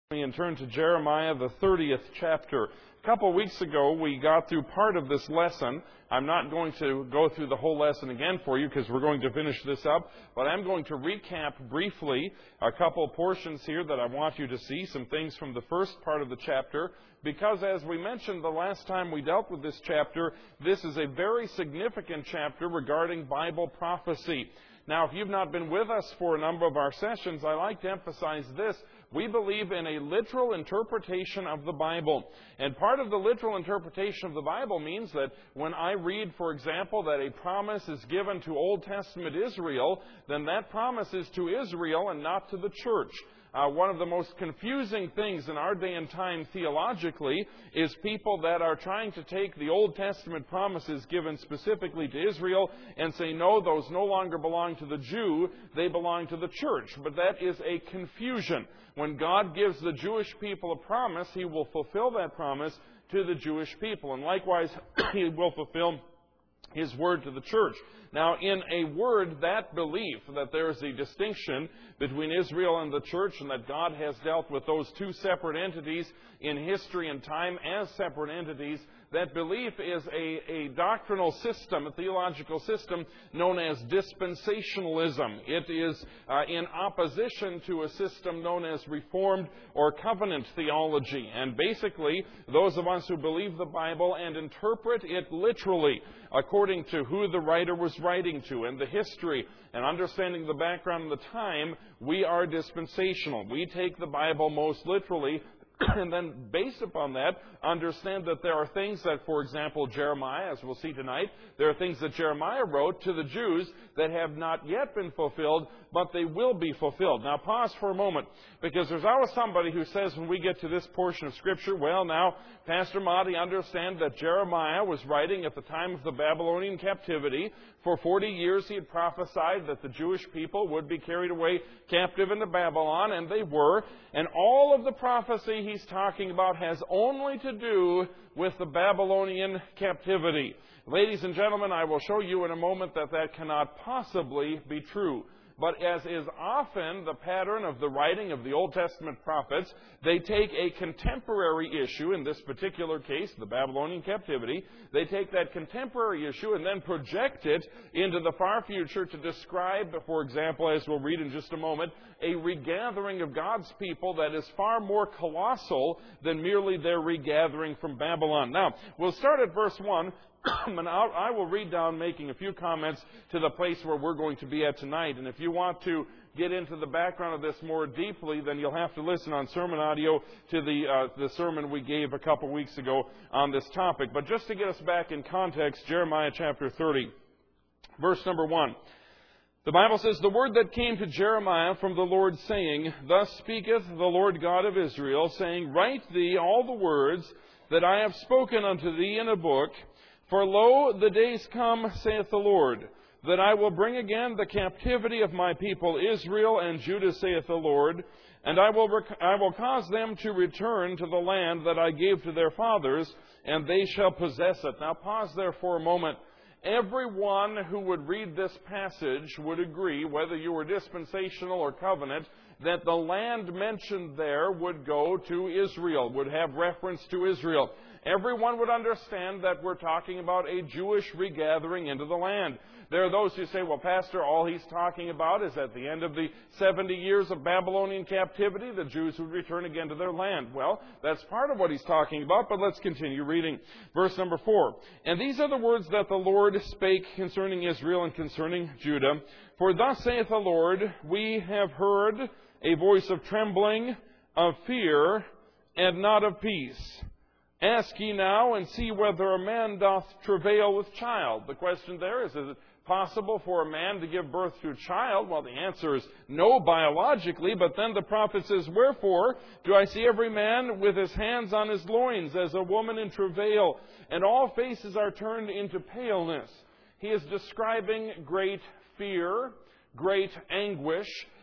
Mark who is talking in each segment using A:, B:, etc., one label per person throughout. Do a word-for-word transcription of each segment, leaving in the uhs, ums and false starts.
A: And turn to Jeremiah, the thirtieth chapter. A couple weeks ago, we got through part of this lesson. I'm not going to go through the whole lesson again for you because we're going to finish this up, but I'm going to recap briefly a couple portions here that I want you to see, some things from the first part of the chapter, because as we mentioned the last time we dealt with this chapter, this is a very significant chapter regarding Bible prophecy. Now, if you've not been with us for a number of our sessions, I like to emphasize this. We believe in a literal interpretation of the Bible. And part of the literal interpretation of the Bible means that when I read, for example, that a promise is given to Old Testament Israel, then that promise is to Israel and not to the church. Uh, one of the most confusing things in our day and time theologically is people that are trying to take the Old Testament promises given specifically to Israel and say, no, those no longer belong to the Jew, they belong to the church. But that is a confusion. When God gives the Jewish people a promise, He will fulfill that promise to the Jewish people. And likewise, He will fulfill His word to the church. Now, in a word, that belief that there is a distinction between Israel and the church and that God has dealt with those two separate entities in history and time as separate entities, that belief is a, a doctrinal system, a theological system known as dispensationalism. It is uh, in opposition to a system known as Reformed or covenant theology. And basically, those of us who believe the Bible and interpret it literally, according to who the writer was writing to and the history and understanding the background of the time, we are dispensational. We take the Bible most literally, and then based upon that, understand that there are things that, for example, Jeremiah, as we'll see tonight, there are things that Jeremiah wrote to the Jews that have not yet been fulfilled, but they will be fulfilled. Now pause for a moment, because there's always somebody who says when we get to this portion of Scripture, well now, Pastor Monty, understand that Jeremiah was writing at the time of the Babylonian captivity. For forty years he had prophesied that the Jewish people would be carried away captive into Babylon, and they were. And all of the prophecy he's talking about has only to do with the Babylonian captivity. Ladies and gentlemen, I will show you in a moment that that cannot possibly be true. But as is often the pattern of the writing of the Old Testament prophets, they take a contemporary issue, in this particular case, the Babylonian captivity, they take that contemporary issue and then project it into the far future to describe, for example, as we'll read in just a moment, a regathering of God's people that is far more colossal than merely their regathering from Babylon. Now, we'll start at verse one. And I will read down making a few comments to the place where we're going to be at tonight. And if you want to get into the background of this more deeply, then you'll have to listen on sermon audio to the uh, the sermon we gave a couple weeks ago on this topic. But just to get us back in context, Jeremiah chapter thirty, verse number one. The Bible says, "The word that came to Jeremiah from the Lord, saying, Thus speaketh the Lord God of Israel, saying, Write thee all the words that I have spoken unto thee in a book. For lo, the days come, saith the Lord, that I will bring again the captivity of my people Israel and Judah, saith the Lord, and I will rec- I will cause them to return to the land that I gave to their fathers, and they shall possess it." Now pause there for a moment. Everyone who would read this passage would agree, whether you were dispensational or covenant, that the land mentioned there would go to Israel, would have reference to Israel. Everyone would understand that we're talking about a Jewish regathering into the land. There are those who say, well, Pastor, all he's talking about is at the end of the seventy years of Babylonian captivity, the Jews would return again to their land. Well, that's part of what he's talking about, but let's continue reading. Verse number four. "And these are the words that the Lord spake concerning Israel and concerning Judah. For thus saith the Lord, we have heard a voice of trembling, of fear, and not of peace. Ask ye now, and see whether a man doth travail with child." The question there is, is it possible for a man to give birth to a child? Well, the answer is no biologically, but then the prophet says, "Wherefore do I see every man with his hands on his loins, as a woman in travail, and all faces are turned into paleness." He is describing great fear, great anguish.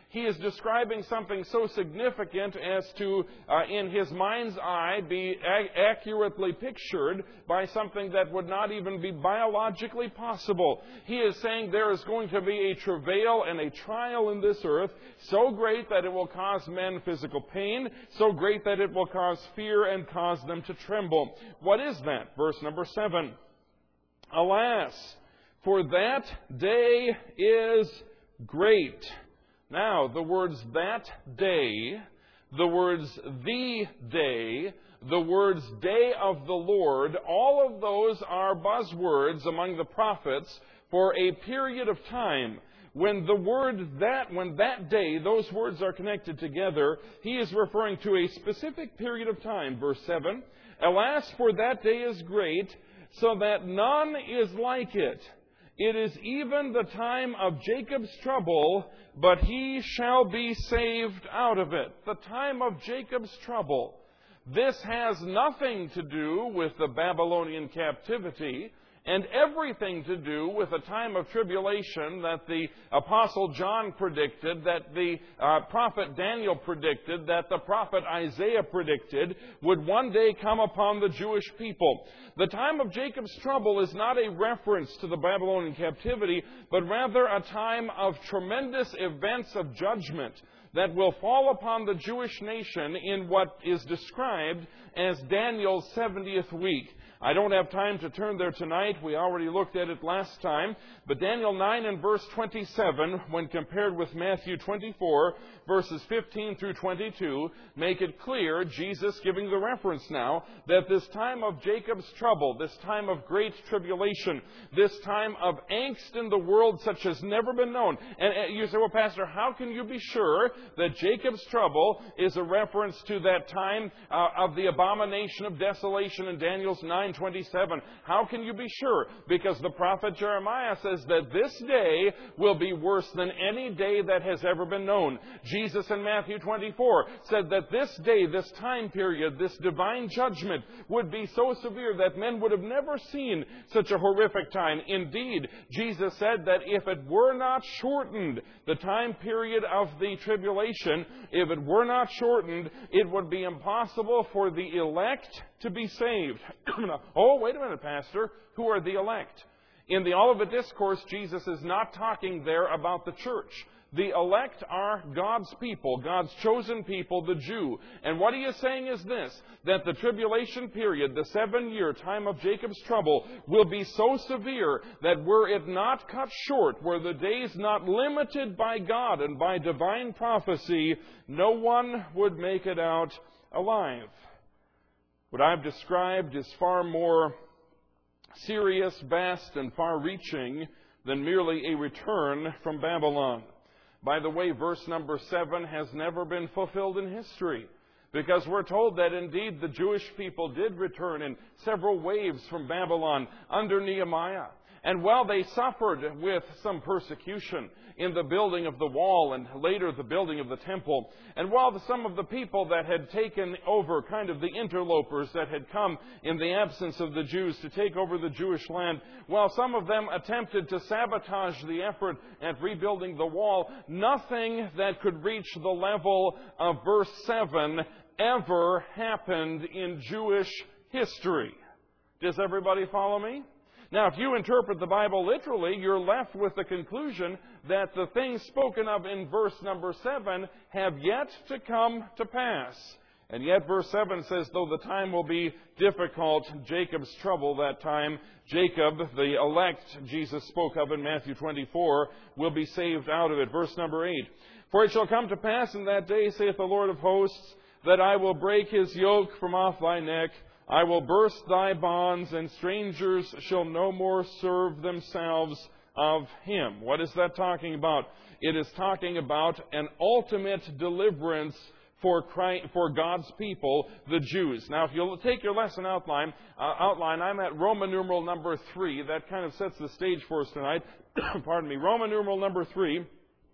A: He is describing something so significant as to, uh, in his mind's eye, be a- accurately pictured by something that would not even be biologically possible. He is saying there is going to be a travail and a trial in this earth so great that it will cause men physical pain, so great that it will cause fear and cause them to tremble. What is that? Verse number seven. Alas, for that day is great. Now, the words that day, the words the day, the words day of the Lord, all of those are buzzwords among the prophets for a period of time. When the word that, when that day, those words are connected together, he is referring to a specific period of time. Verse seven, alas, for that day is great, so that none is like it. It is even the time of Jacob's trouble, but he shall be saved out of it. The time of Jacob's trouble. This has nothing to do with the Babylonian captivity, and everything to do with a time of tribulation that the Apostle John predicted, that the uh, prophet Daniel predicted, that the prophet Isaiah predicted would one day come upon the Jewish people. The time of Jacob's trouble is not a reference to the Babylonian captivity, but rather a time of tremendous events of judgment that will fall upon the Jewish nation in what is described as Daniel's seventieth week. I don't have time to turn there tonight. We already looked at it last time. But Daniel nine and verse twenty-seven, when compared with Matthew twenty-four, verses fifteen through twenty-two, make it clear, Jesus giving the reference now, that this time of Jacob's trouble, this time of great tribulation, this time of angst in the world such as never been known. And you say, well, Pastor, how can you be sure that Jacob's trouble is a reference to that time uh, of the abomination of desolation in Daniel's nine twenty-seven? How can you be sure? Because the prophet Jeremiah says that this day will be worse than any day that has ever been known. Jesus in Matthew twenty-four said that this day, this time period, this divine judgment would be so severe that men would have never seen such a horrific time. Indeed, Jesus said that if it were not shortened, the time period of the tribulation, if it were not shortened, it would be impossible for the elect to be saved. Oh, wait a minute, Pastor. Who are the elect? In the Olivet Discourse, Jesus is not talking there about the church. The elect are God's people, God's chosen people, the Jew. And what he is saying is this, that the tribulation period, the seven-year time of Jacob's trouble, will be so severe that were it not cut short, were the days not limited by God and by divine prophecy, no one would make it out alive. What I've described is far more serious, vast, and far-reaching than merely a return from Babylon. By the way, verse number seven has never been fulfilled in history, because we're told that indeed the Jewish people did return in several waves from Babylon under Nehemiah. And while they suffered with some persecution in the building of the wall and later the building of the temple, and while the, some of the people that had taken over, kind of the interlopers that had come in the absence of the Jews to take over the Jewish land, while some of them attempted to sabotage the effort at rebuilding the wall, nothing that could reach the level of verse seven ever happened in Jewish history. Does everybody follow me? Now, if you interpret the Bible literally, you're left with the conclusion that the things spoken of in verse number seven have yet to come to pass. And yet verse seven says, though the time will be difficult, Jacob's trouble that time, Jacob, the elect Jesus spoke of in Matthew twenty-four, will be saved out of it. Verse number eight, for it shall come to pass in that day, saith the Lord of hosts, that I will break his yoke from off thy neck, I will burst thy bonds, and strangers shall no more serve themselves of him. What is that talking about? It is talking about an ultimate deliverance for Christ, for God's people, the Jews. Now, if you'll take your lesson outline, uh, outline, I'm at Roman numeral number three. That kind of sets the stage for us tonight. Pardon me. Roman numeral number three,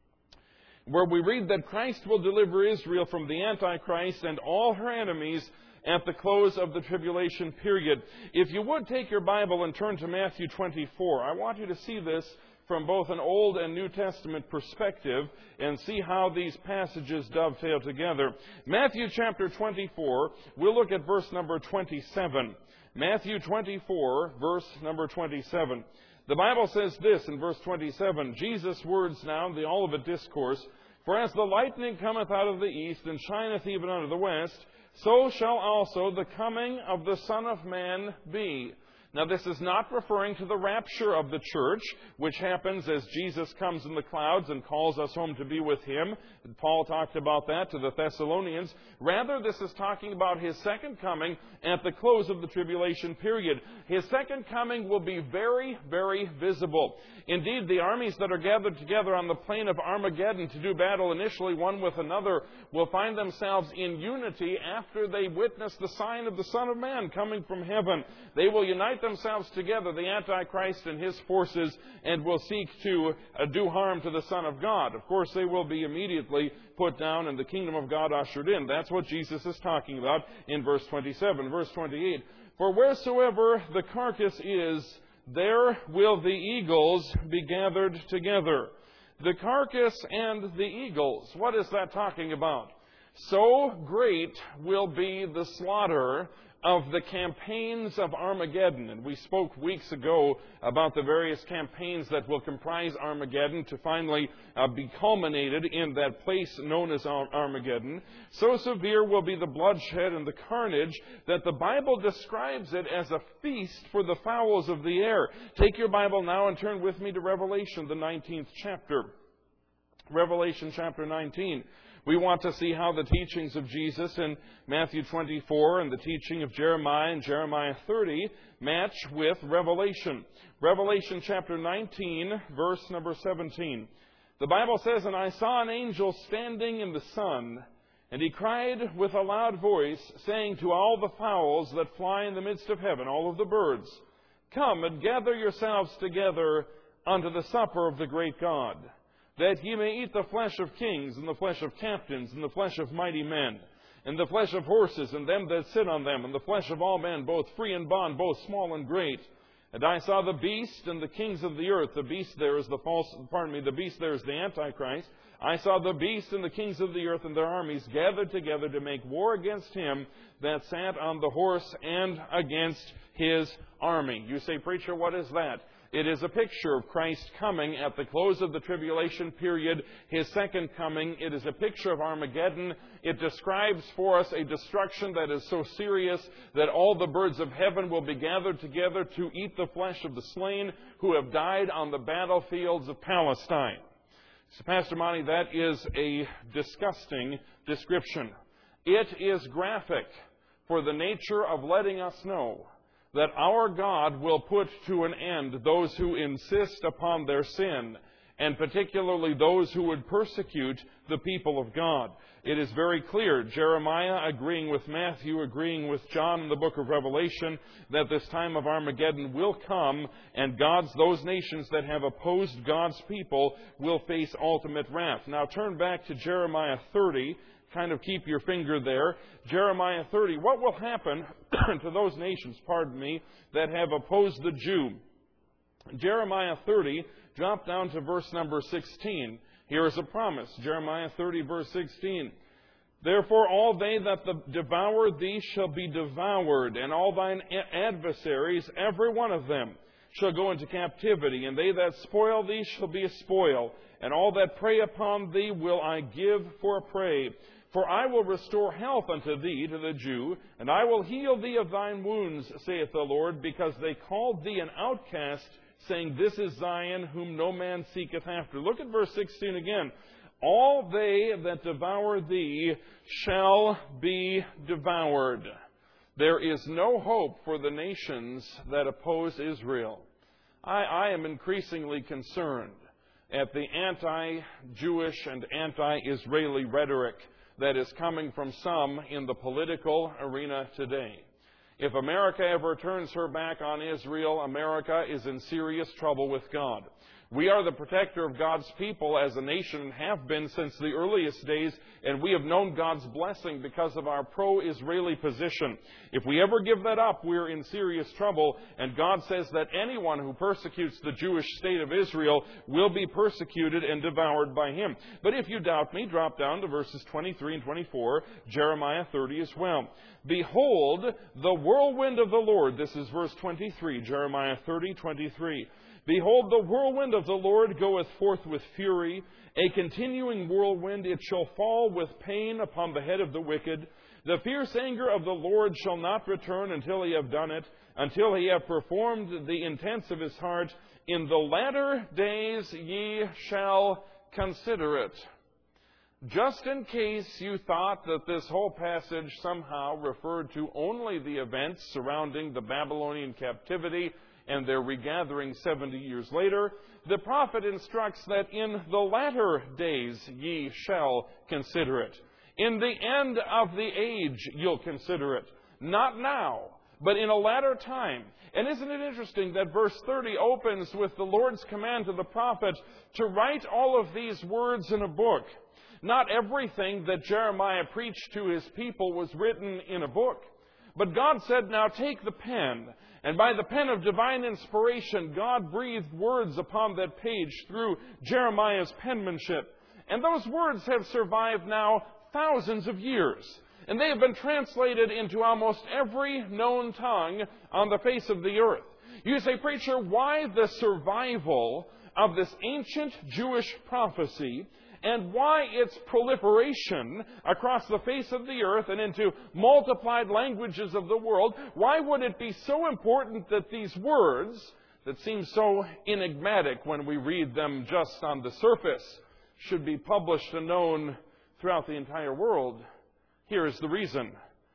A: where we read that Christ will deliver Israel from the Antichrist and all her enemies at the close of the tribulation period. If you would take your Bible and turn to Matthew twenty-four, I want you to see this from both an Old and New Testament perspective and see how these passages dovetail together. Matthew chapter twenty-four, we'll look at verse number twenty-seven. Matthew twenty-four, verse number twenty-seven. The Bible says this in verse twenty-seven, Jesus' words now in the Olivet Discourse, "For as the lightning cometh out of the east, and shineth even unto the west, so shall also the coming of the Son of Man be." Now, this is not referring to the rapture of the church, which happens as Jesus comes in the clouds and calls us home to be with Him. Paul talked about that to the Thessalonians. Rather, this is talking about His second coming at the close of the tribulation period. His second coming will be very, very visible. Indeed, the armies that are gathered together on the plain of Armageddon to do battle initially one with another will find themselves in unity after they witness the sign of the Son of Man coming from heaven. They will unite themselves together, the Antichrist and his forces, and will seek to uh, do harm to the Son of God. Of course, they will be immediately put down and the kingdom of God ushered in. That's what Jesus is talking about in verse twenty-seven. Verse twenty-eight, "For wheresoever the carcass is, there will the eagles be gathered together." The carcass and the eagles, what is that talking about? So great will be the slaughter of the campaigns of Armageddon. And we spoke weeks ago about the various campaigns that will comprise Armageddon to finally uh, be culminated in that place known as Armageddon. So severe will be the bloodshed and the carnage that the Bible describes it as a feast for the fowls of the air. Take your Bible now and turn with me to Revelation, the nineteenth chapter. Revelation chapter nineteen. We want to see how the teachings of Jesus in Matthew twenty-four and the teaching of Jeremiah and Jeremiah thirty match with Revelation. Revelation chapter nineteen, verse number seventeen. The Bible says, "And I saw an angel standing in the sun, and he cried with a loud voice, saying to all the fowls that fly in the midst of heaven," all of the birds, "Come and gather yourselves together unto the supper of the great God, that ye may eat the flesh of kings, and the flesh of captains, and the flesh of mighty men, and the flesh of horses, and them that sit on them, and the flesh of all men, both free and bond, both small and great. And I saw the beast and the kings of the earth." The beast there is the false, pardon me, the beast there is the Antichrist. "I saw the beast and the kings of the earth and their armies gathered together to make war against him that sat on the horse and against his army." You say, "Preacher, what is that?" It is a picture of Christ coming at the close of the tribulation period, His second coming. It is a picture of Armageddon. It describes for us a destruction that is so serious that all the birds of heaven will be gathered together to eat the flesh of the slain who have died on the battlefields of Palestine. So, Pastor Monty, that is a disgusting description. It is graphic for the nature of letting us know that our God will put to an end those who insist upon their sin, and particularly those who would persecute the people of God. It is very clear, Jeremiah agreeing with Matthew, agreeing with John in the book of Revelation, that this time of Armageddon will come, and God's, those nations that have opposed God's people will face ultimate wrath. Now turn back to Jeremiah thirty. Kind of keep your finger there. Jeremiah thirty. What will happen to those nations, pardon me, that have opposed the Jew? Jeremiah thirty, drop down to verse number sixteen. Here is a promise. Jeremiah thirty, verse sixteen. "Therefore all they that devour thee shall be devoured, and all thine adversaries, every one of them, shall go into captivity, and they that spoil thee shall be a spoil, and all that prey upon thee will I give for a prey. For I will restore health unto thee, to the Jew, and I will heal thee of thine wounds, saith the Lord, because they called thee an outcast, saying, This is Zion, whom no man seeketh after." Look at verse sixteen again. "All they that devour thee shall be devoured." There is no hope for the nations that oppose Israel. I, I am increasingly concerned at the anti-Jewish and anti-Israeli rhetoric that is coming from some in the political arena today. If America ever turns her back on Israel, America is in serious trouble with God. We are the protector of God's people as a nation and have been since the earliest days, and we have known God's blessing because of our pro-Israeli position. If we ever give that up, we're in serious trouble, and God says that anyone who persecutes the Jewish state of Israel will be persecuted and devoured by Him. But if you doubt me, drop down to verses twenty-three and twenty-four, Jeremiah thirty as well. Behold, the whirlwind of the Lord, this is verse twenty-three, Jeremiah thirty, twenty-three. Behold, the whirlwind of the Lord goeth forth with fury, a continuing whirlwind, it shall fall with pain upon the head of the wicked. The fierce anger of the Lord shall not return until He have done it, until He have performed the intents of His heart. In the latter days ye shall consider it. Just in case you thought that this whole passage somehow referred to only the events surrounding the Babylonian captivity and their regathering seventy years later, the prophet instructs that in the latter days ye shall consider it. In the end of the age you'll consider it. Not now, but in a latter time. And isn't it interesting that verse thirty opens with the Lord's command to the prophet to write all of these words in a book? Not everything that Jeremiah preached to his people was written in a book. But God said, now take the pen. And by the pen of divine inspiration, God breathed words upon that page through Jeremiah's penmanship. And those words have survived now thousands of years. And they have been translated into almost every known tongue on the face of the earth. You say, preacher, why the survival of this ancient Jewish prophecy, and why its proliferation across the face of the earth and into multiplied languages of the world? Why would it be so important that these words, that seem so enigmatic when we read them just on the surface, should be published and known throughout the entire world? Here is the reason.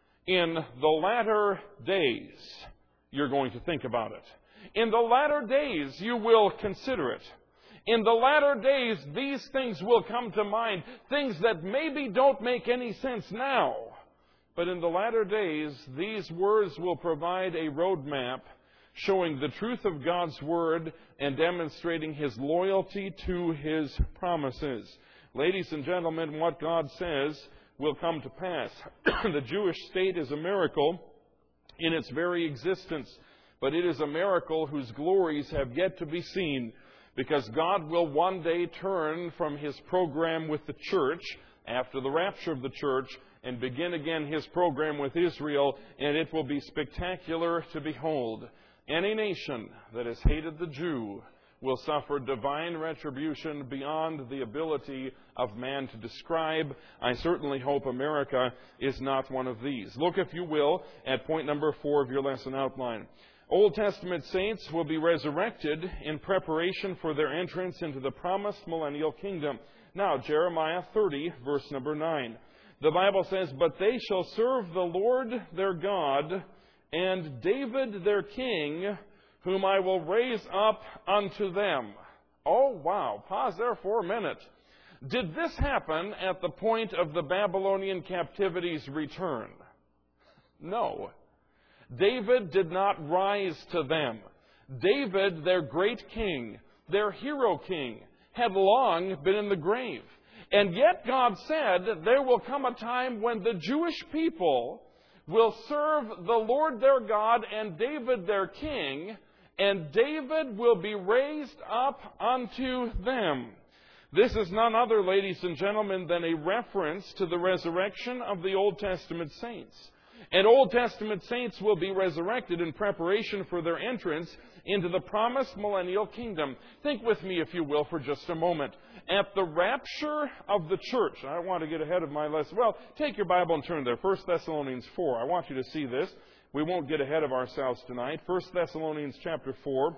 A: In the latter days, you're going to think about it. In the latter days, you will consider it. In the latter days, these things will come to mind, things that maybe don't make any sense now. But in the latter days, these words will provide a roadmap showing the truth of God's Word and demonstrating His loyalty to His promises. Ladies and gentlemen, what God says will come to pass. The Jewish state is a miracle in its very existence, but it is a miracle whose glories have yet to be seen. Because God will one day turn from His program with the church after the rapture of the church and begin again His program with Israel, and it will be spectacular to behold. Any nation that has hated the Jew will suffer divine retribution beyond the ability of man to describe. I certainly hope America is not one of these. Look, if you will, at point number four of your lesson outline. Old Testament saints will be resurrected in preparation for their entrance into the promised millennial kingdom. Now, Jeremiah thirty, verse number nine. The Bible says, but they shall serve the Lord their God, and David their king, whom I will raise up unto them. Oh, wow. Pause there for a minute. Did this happen at the point of the Babylonian captivity's return? No. David did not rise to them. David, their great king, their hero king, had long been in the grave. And yet God said that there will come a time when the Jewish people will serve the Lord their God and David their king, and David will be raised up unto them. This is none other, ladies and gentlemen, than a reference to the resurrection of the Old Testament saints. And Old Testament saints will be resurrected in preparation for their entrance into the promised millennial kingdom. Think with me, if you will, for just a moment. At the rapture of the church, I don't want to get ahead of my lesson. Well, take your Bible and turn there. First Thessalonians four. I want you to see this. We won't get ahead of ourselves tonight. First Thessalonians chapter four.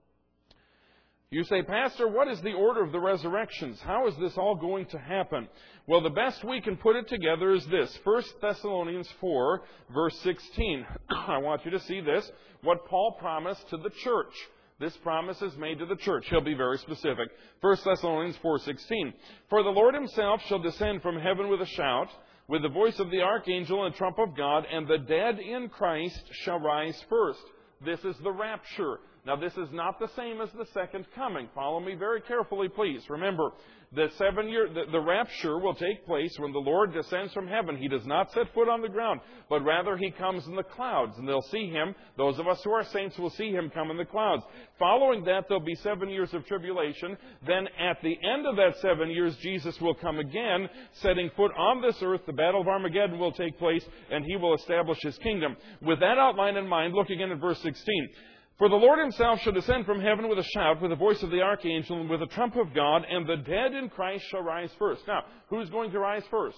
A: You say, Pastor, what is the order of the resurrections? How is this all going to happen? Well, the best we can put it together is this. First Thessalonians four, verse sixteen. I want you to see this. What Paul promised to the church. This promise is made to the church. He'll be very specific. First Thessalonians four sixteen. For the Lord Himself shall descend from heaven with a shout, with the voice of the archangel and trump of God, and the dead in Christ shall rise first. This is the rapture. Now, this is not the same as the second coming. Follow me very carefully, please. Remember, the seven year, the, the rapture will take place when the Lord descends from heaven. He does not set foot on the ground, but rather He comes in the clouds, and they'll see Him. Those of us who are saints will see Him come in the clouds. Following that, there'll be seven years of tribulation. Then at the end of that seven years, Jesus will come again, setting foot on this earth. The Battle of Armageddon will take place, and He will establish His kingdom. With that outline in mind, look again at verse sixteen. For the Lord Himself shall descend from heaven with a shout, with the voice of the archangel, and with the trump of God, and the dead in Christ shall rise first. Now, who's going to rise first?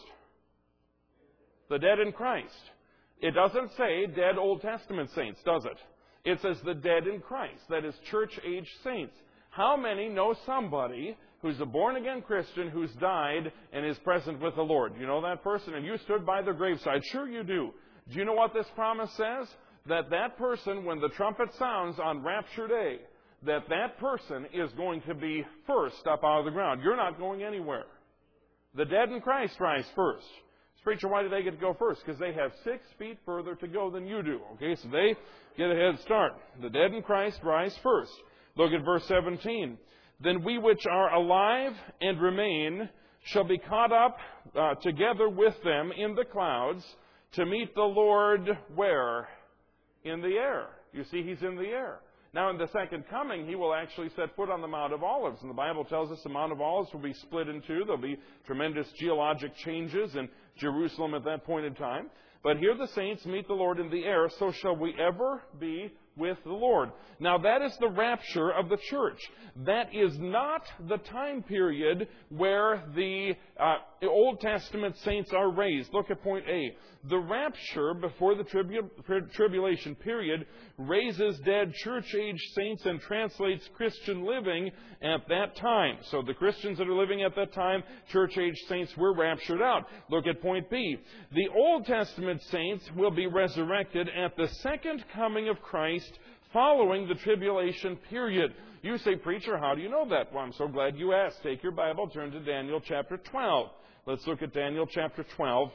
A: The dead in Christ. It doesn't say dead Old Testament saints, does it? It says the dead in Christ. That is church-age saints. How many know somebody who's a born-again Christian who's died and is present with the Lord? You know that person? And you stood by their graveside. Sure you do. Do you know what this promise says? That that person, when the trumpet sounds on Rapture Day, that that person is going to be first up out of the ground. You're not going anywhere. The dead in Christ rise first. Preacher, why do they get to go first? Because they have six feet further to go than you do. Okay, so they get a head start. The dead in Christ rise first. Look at verse seventeen. Then we which are alive and remain shall be caught up uh, together with them in the clouds to meet the Lord where? In the air. You see, He's in the air. Now, in the second coming, He will actually set foot on the Mount of Olives. And the Bible tells us the Mount of Olives will be split in two. There'll be tremendous geologic changes in Jerusalem at that point in time. But here the saints meet the Lord in the air, so shall we ever be with the Lord. Now, that is the rapture of the church. That is not the time period where the uh, Old Testament saints are raised. Look at point A. The rapture before the tribu- tribulation period raises dead church-age saints and translates Christian living at that time. So the Christians that are living at that time, church-age saints, were raptured out. Look at point B. The Old Testament saints will be resurrected at the second coming of Christ following the tribulation period. You say, preacher, how do you know that? Well, I'm so glad you asked. Take your Bible, turn to Daniel chapter twelve. Let's look at Daniel chapter twelve.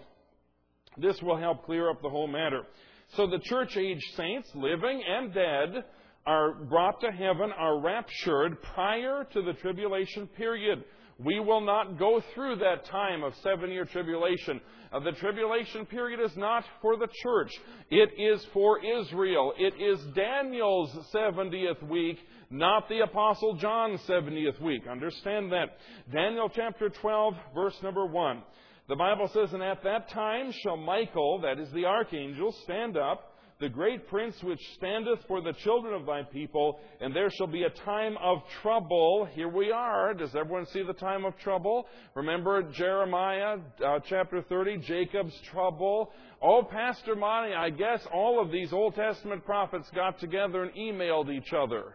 A: This will help clear up the whole matter. So the church-age saints, living and dead, are brought to heaven, are raptured prior to the tribulation period. We will not go through that time of seven-year tribulation. Uh, the tribulation period is not for the church. It is for Israel. It is Daniel's seventieth week, not the Apostle John's seventieth week. Understand that. Daniel chapter twelve, verse number one. The Bible says, and at that time shall Michael, that is the archangel, stand up, the great prince which standeth for the children of thy people, and there shall be a time of trouble. Here we are. Does everyone see the time of trouble? Remember Jeremiah uh, chapter thirty, Jacob's trouble. Oh, Pastor Monty, I guess all of these Old Testament prophets got together and emailed each other.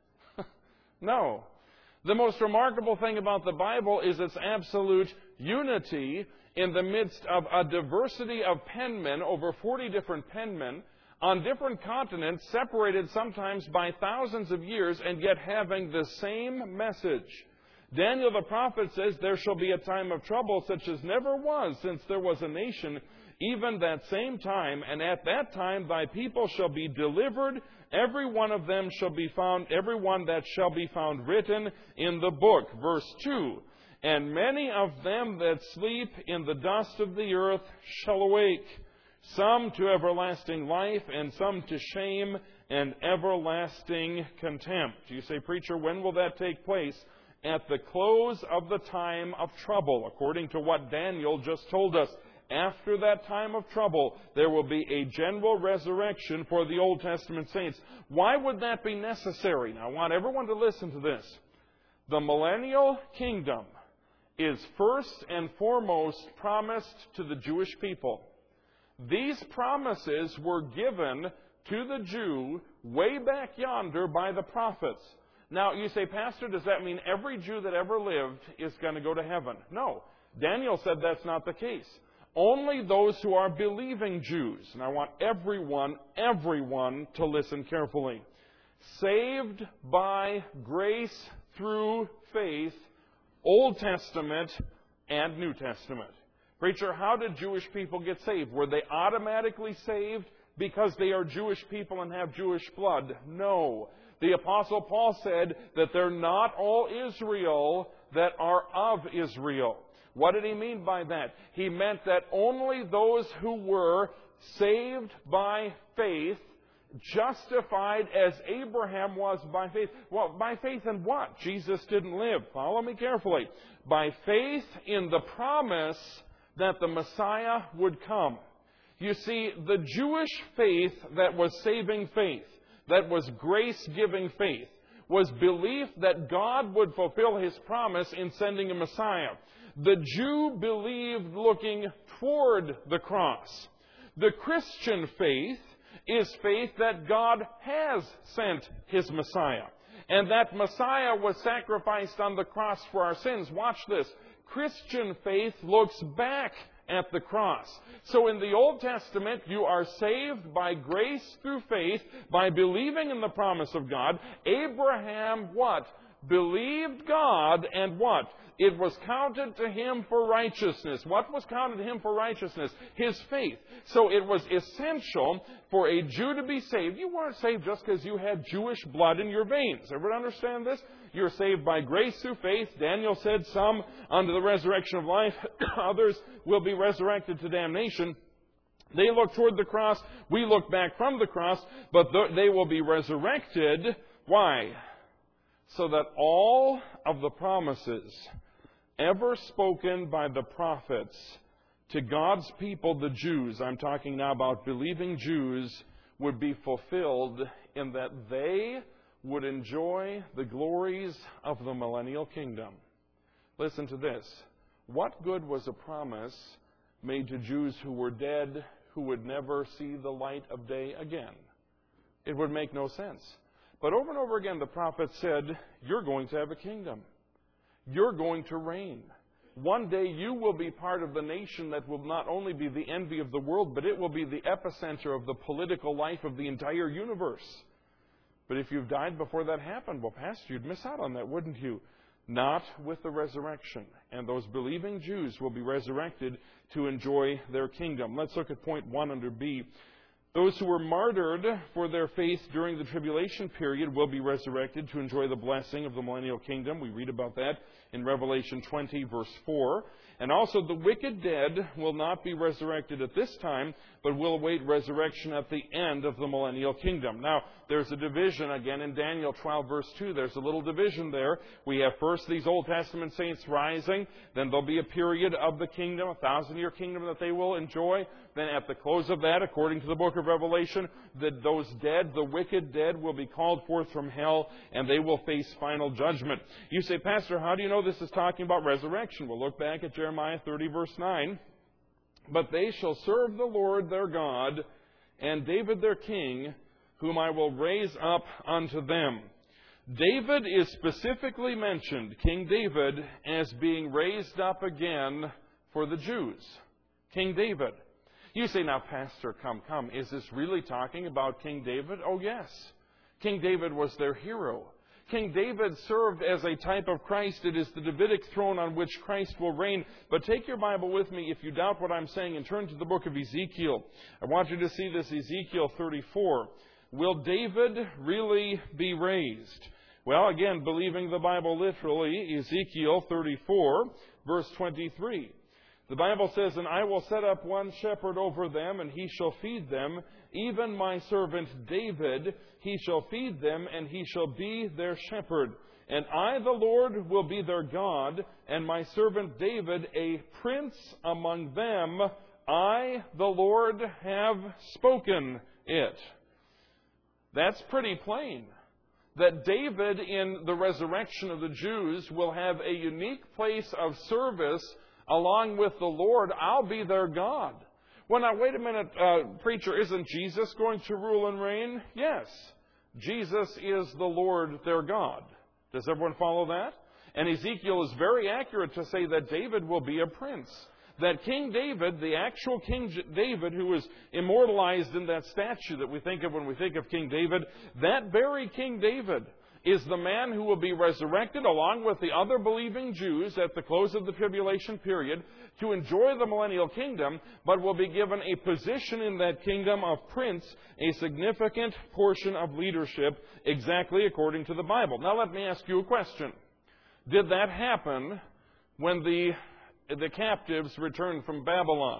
A: No. The most remarkable thing about the Bible is its absolute unity in the midst of a diversity of penmen, over forty different penmen, on different continents, separated sometimes by thousands of years, and yet having the same message. Daniel the prophet says, there shall be a time of trouble such as never was since there was a nation, even that same time, and at that time thy people shall be delivered, every one of them shall be found, every one that shall be found written in the book. Verse two, and many of them that sleep in the dust of the earth shall awake, some to everlasting life, and some to shame and everlasting contempt. You say, preacher, when will that take place? At the close of the time of trouble, according to what Daniel just told us. After that time of trouble, there will be a general resurrection for the Old Testament saints. Why would that be necessary? Now, I want everyone to listen to this. The millennial kingdom is first and foremost promised to the Jewish people. These promises were given to the Jew way back yonder by the prophets. Now, you say, Pastor, does that mean every Jew that ever lived is going to go to heaven? No. Daniel said that's not the case. Only those who are believing Jews. And I want everyone, everyone to listen carefully. Saved by grace through faith, Old Testament and New Testament. Preacher, how did Jewish people get saved? Were they automatically saved because they are Jewish people and have Jewish blood? No. The Apostle Paul said that they're not all Israel that are of Israel. What did he mean by that? He meant that only those who were saved by faith, justified as Abraham was by faith. Well, by faith in what? Jesus didn't live. Follow me carefully. By faith in the promise that the Messiah would come. You see, the Jewish faith that was saving faith, that was grace-giving faith, was belief that God would fulfill His promise in sending a Messiah. The Jew believed looking toward the cross. The Christian faith is faith that God has sent His Messiah, and that Messiah was sacrificed on the cross for our sins. Watch this. Christian faith looks back at the cross. So in the Old Testament, you are saved by grace through faith, by believing in the promise of God. Abraham, what? Believed God, and what? It was counted to him for righteousness. What was counted to him for righteousness? His faith. So it was essential for a Jew to be saved. You weren't saved just because you had Jewish blood in your veins. Everyone understand this? You're saved by grace through faith. Daniel said some unto the resurrection of life, others will be resurrected to damnation. They look toward the cross, we look back from the cross, but they will be resurrected. Why? So that all of the promises ever spoken by the prophets to God's people, the Jews, I'm talking now about believing Jews, would be fulfilled in that they would enjoy the glories of the millennial kingdom. Listen to this. What good was a promise made to Jews who were dead, who would never see the light of day again? It would make no sense. But over and over again, the prophet said, you're going to have a kingdom. You're going to reign. One day you will be part of the nation that will not only be the envy of the world, but it will be the epicenter of the political life of the entire universe. But if you've died before that happened, well, Pastor, you'd miss out on that, wouldn't you? Not with the resurrection. And those believing Jews will be resurrected to enjoy their kingdom. Let's look at point one under B. Those who were martyred for their faith during the tribulation period will be resurrected to enjoy the blessing of the millennial kingdom. We read about that in Revelation twenty, verse four. And also the wicked dead will not be resurrected at this time, but will await resurrection at the end of the millennial kingdom. Now, there's a division again in Daniel twelve, verse two. There's a little division there. We have first these Old Testament saints rising. Then there'll be a period of the kingdom, a thousand-year kingdom that they will enjoy. Then at the close of that, according to the book of Revelation, that those dead, the wicked dead, will be called forth from hell, and they will face final judgment. You say, Pastor, how do you know this is talking about resurrection? Well, look back at Jeremiah thirty, verse nine. But they shall serve the Lord their God, and David their king, whom I will raise up unto them. David is specifically mentioned, King David, as being raised up again for the Jews. King David. You say, now, Pastor, come, come. Is this really talking about King David? Oh, yes. King David was their hero. King David served as a type of Christ. It is the Davidic throne on which Christ will reign. But take your Bible with me if you doubt what I'm saying and turn to the book of Ezekiel. I want you to see this Ezekiel thirty-four. Will David really be raised? Well, again, believing the Bible literally, Ezekiel thirty-four, verse twenty-three. The Bible says, and I will set up one shepherd over them, and he shall feed them, even my servant David, he shall feed them, and he shall be their shepherd. And I, the Lord, will be their God, and my servant David a prince among them. I, the Lord, have spoken it. That's pretty plain. That David, in the resurrection of the Jews, will have a unique place of service along with the Lord. I'll be their God. Well, now, wait a minute, uh, preacher, isn't Jesus going to rule and reign? Yes. Jesus is the Lord, their God. Does everyone follow that? And Ezekiel is very accurate to say that David will be a prince. That King David, the actual King David, who is immortalized in that statue that we think of when we think of King David, that very King David is the man who will be resurrected along with the other believing Jews at the close of the tribulation period to enjoy the millennial kingdom, but will be given a position in that kingdom of prince, a significant portion of leadership, exactly according to the Bible. Now let me ask you a question. Did that happen when the, the captives returned from Babylon?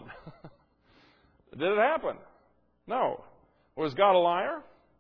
A: Did it happen? No. Was God a liar?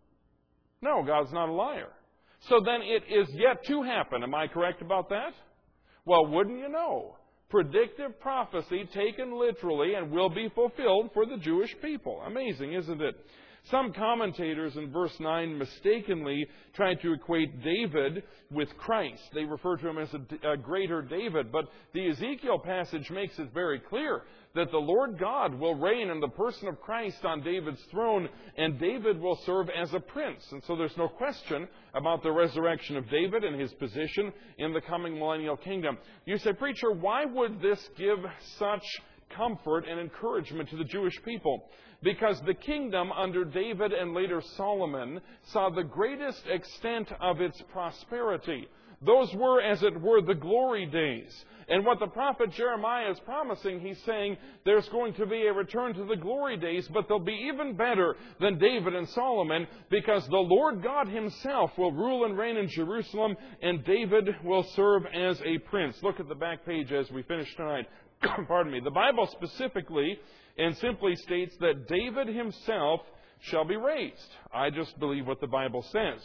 A: No, God's not a liar. So then it is yet to happen. Am I correct about that? Well, wouldn't you know? Predictive prophecy taken literally and will be fulfilled for the Jewish people. Amazing, isn't it? Some commentators in verse nine mistakenly tried to equate David with Christ. They refer to him as a, a greater David. But the Ezekiel passage makes it very clear that the Lord God will reign in the person of Christ on David's throne, and David will serve as a prince. And so there's no question about the resurrection of David and his position in the coming millennial kingdom. You say, preacher, why would this give such comfort and encouragement to the Jewish people? Because the kingdom under David and later Solomon saw the greatest extent of its prosperity. Those were, as it were, the glory days. And what the prophet Jeremiah is promising, he's saying there's going to be a return to the glory days, but they'll be even better than David and Solomon, because the Lord God himself will rule and reign in Jerusalem, and David will serve as a prince. Look at the back page as we finish tonight. Pardon me. The Bible specifically and simply states that David himself shall be raised. I just believe what the Bible says.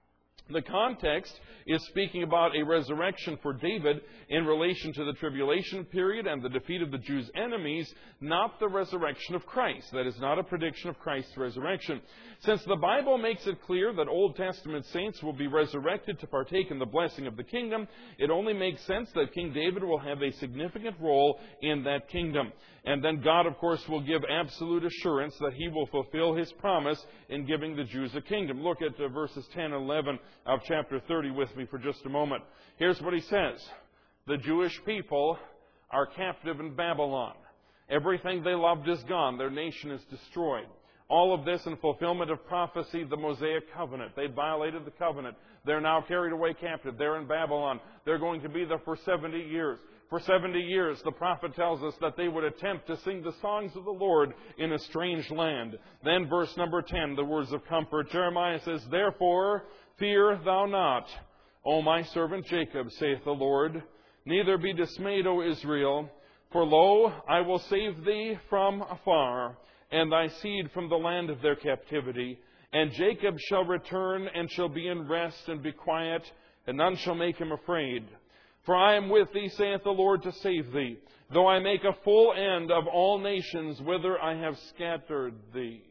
A: The context is speaking about a resurrection for David in relation to the tribulation period and the defeat of the Jews' enemies, not the resurrection of Christ. That is not a prediction of Christ's resurrection. Since the Bible makes it clear that Old Testament saints will be resurrected to partake in the blessing of the kingdom, it only makes sense that King David will have a significant role in that kingdom. And then God, of course, will give absolute assurance that He will fulfill His promise in giving the Jews a kingdom. Look at uh, verses ten and eleven of chapter thirty with me for just a moment. Here's what he says. The Jewish people are captive in Babylon. Everything they loved is gone. Their nation is destroyed. All of this in fulfillment of prophecy, the Mosaic covenant. They violated the covenant. They're now carried away captive. They're in Babylon. They're going to be there for seventy years. For seventy years, the prophet tells us that they would attempt to sing the songs of the Lord in a strange land. Then verse number ten, the words of comfort. Jeremiah says, Therefore, fear thou not, O my servant Jacob, saith the Lord. Neither be dismayed, O Israel. For lo, I will save thee from afar, and thy seed from the land of their captivity. And Jacob shall return, and shall be in rest, and be quiet, and none shall make him afraid. For I am with thee, saith the Lord, to save thee, though I make a full end of all nations whither I have scattered thee.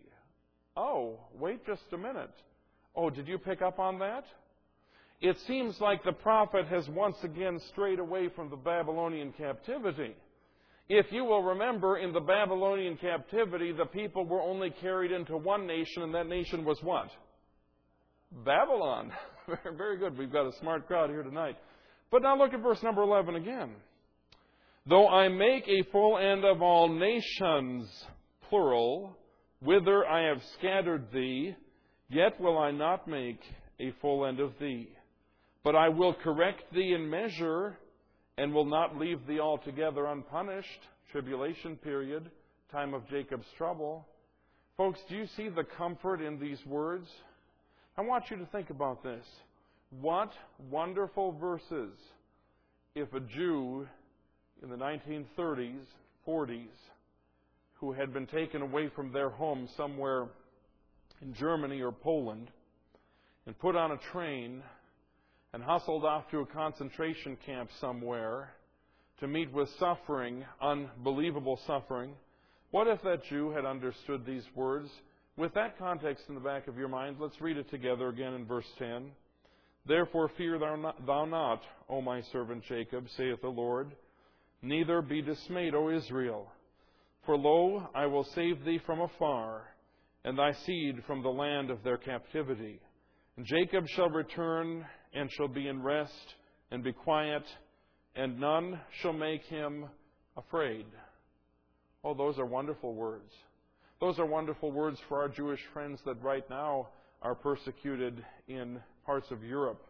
A: Oh, wait just a minute. Oh, did you pick up on that? It seems like the prophet has once again strayed away from the Babylonian captivity. If you will remember, in the Babylonian captivity, the people were only carried into one nation, and that nation was what? Babylon. Very good. We've got a smart crowd here tonight. But now look at verse number eleven again. Though I make a full end of all nations, plural, whither I have scattered thee, yet will I not make a full end of thee. But I will correct thee in measure, and will not leave thee altogether unpunished. Tribulation period, time of Jacob's trouble. Folks, do you see the comfort in these words? I want you to think about this. What wonderful verses if a Jew in the nineteen thirties, forties, who had been taken away from their home somewhere in Germany or Poland and put on a train and hustled off to a concentration camp somewhere to meet with suffering, unbelievable suffering. What if that Jew had understood these words? With that context in the back of your mind, let's read it together again in verse ten. Therefore fear thou not, thou not, O my servant Jacob, saith the Lord, neither be dismayed, O Israel. For lo, I will save thee from afar, and thy seed from the land of their captivity. And Jacob shall return, and shall be in rest, and be quiet, and none shall make him afraid. Oh, those are wonderful words. Those are wonderful words for our Jewish friends that right now are persecuted in parts of Europe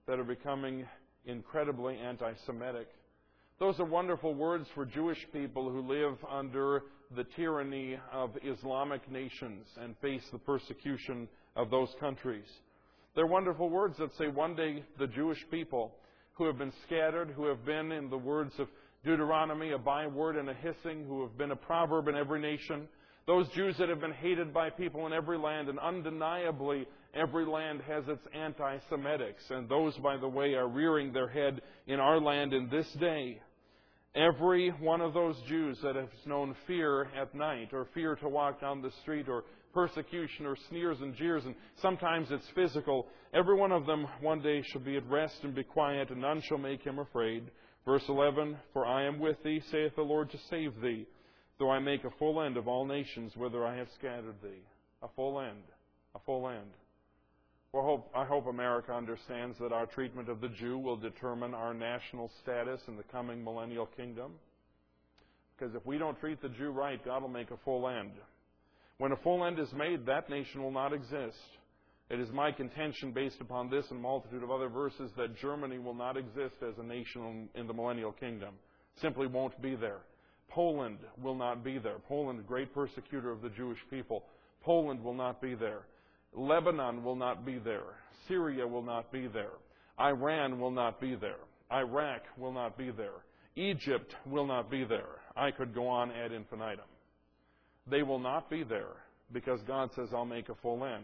A: that are becoming incredibly anti-Semitic. Those are wonderful words for Jewish people who live under the tyranny of Islamic nations and face the persecution of those countries. They're wonderful words that say one day the Jewish people who have been scattered, who have been, in the words of Deuteronomy, a byword and a hissing, who have been a proverb in every nation, those Jews that have been hated by people in every land, and undeniably every land has its anti-Semitics, and those, by the way, are rearing their head in our land in this day. Every one of those Jews that has known fear at night, or fear to walk down the street, or persecution, or sneers and jeers, and sometimes it's physical, every one of them one day shall be at rest and be quiet, and none shall make him afraid. Verse eleven, For I am with thee, saith the Lord, to save thee, though I make a full end of all nations, whither I have scattered thee. A full end. A full end. Well, hope, I hope America understands that our treatment of the Jew will determine our national status in the coming millennial kingdom. Because if we don't treat the Jew right, God will make a full end. When a full end is made, that nation will not exist. It is my contention, based upon this and a multitude of other verses, that Germany will not exist as a nation in the millennial kingdom. Simply won't be there. Poland will not be there. Poland, a great persecutor of the Jewish people. Poland will not be there. Lebanon will not be there. Syria will not be there. Iran will not be there. Iraq will not be there. Egypt will not be there. I could go on ad infinitum. They will not be there because God says, I'll make a full end.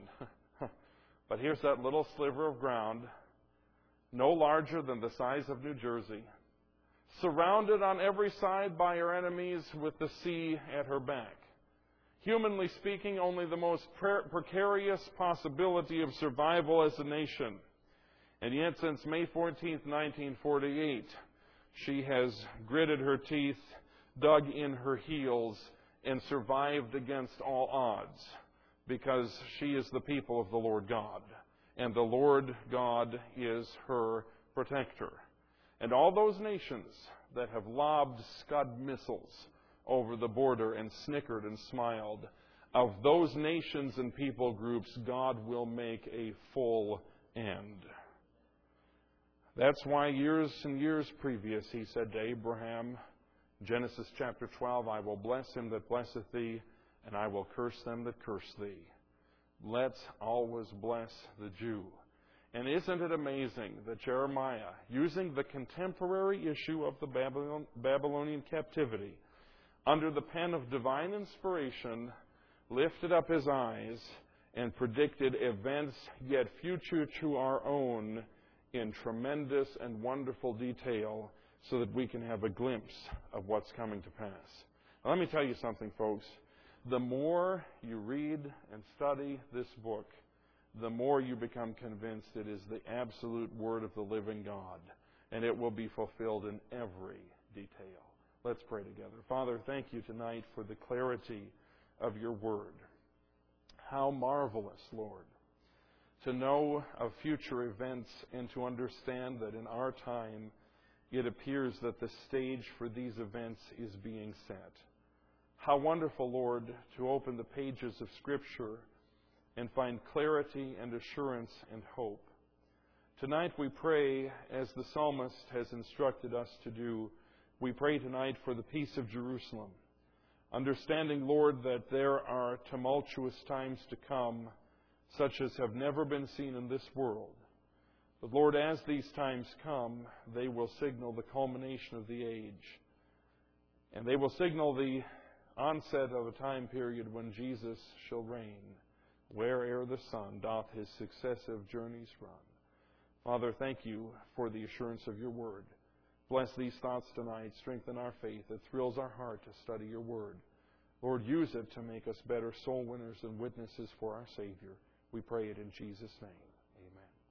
A: But here's that little sliver of ground, no larger than the size of New Jersey, surrounded on every side by her enemies with the sea at her back. Humanly speaking, only the most precarious possibility of survival as a nation. And yet, since May fourteenth, nineteen forty-eight, she has gritted her teeth, dug in her heels, and survived against all odds, because she is the people of the Lord God, and the Lord God is her protector. And all those nations that have lobbed Scud missiles over the border and snickered and smiled, of those nations and people groups, God will make a full end. That's why years and years previous he said to Abraham, Genesis chapter twelve, I will bless him that blesseth thee, and I will curse them that curse thee. Let's always bless the Jew. And isn't it amazing that Jeremiah, using the contemporary issue of the Babylon, Babylonian captivity, under the pen of divine inspiration, lifted up his eyes and predicted events yet future to our own in tremendous and wonderful detail, so that we can have a glimpse of what's coming to pass. Now, let me tell you something, folks. The more you read and study this book, the more you become convinced it is the absolute Word of the living God, and it will be fulfilled in every detail. Let's pray together. Father, thank you tonight for the clarity of your Word. How marvelous, Lord, to know of future events and to understand that in our time it appears that the stage for these events is being set. How wonderful, Lord, to open the pages of Scripture and find clarity and assurance and hope. Tonight we pray, as the psalmist has instructed us to do, we pray tonight for the peace of Jerusalem, understanding, Lord, that there are tumultuous times to come, such as have never been seen in this world. But Lord, as these times come, they will signal the culmination of the age. And they will signal the onset of a time period when Jesus shall reign, where'er the sun doth his successive journeys run. Father, thank you for the assurance of your word. Bless these thoughts tonight. Strengthen our faith. It thrills our heart to study your word. Lord, use it to make us better soul winners and witnesses for our Savior. We pray it in Jesus' name.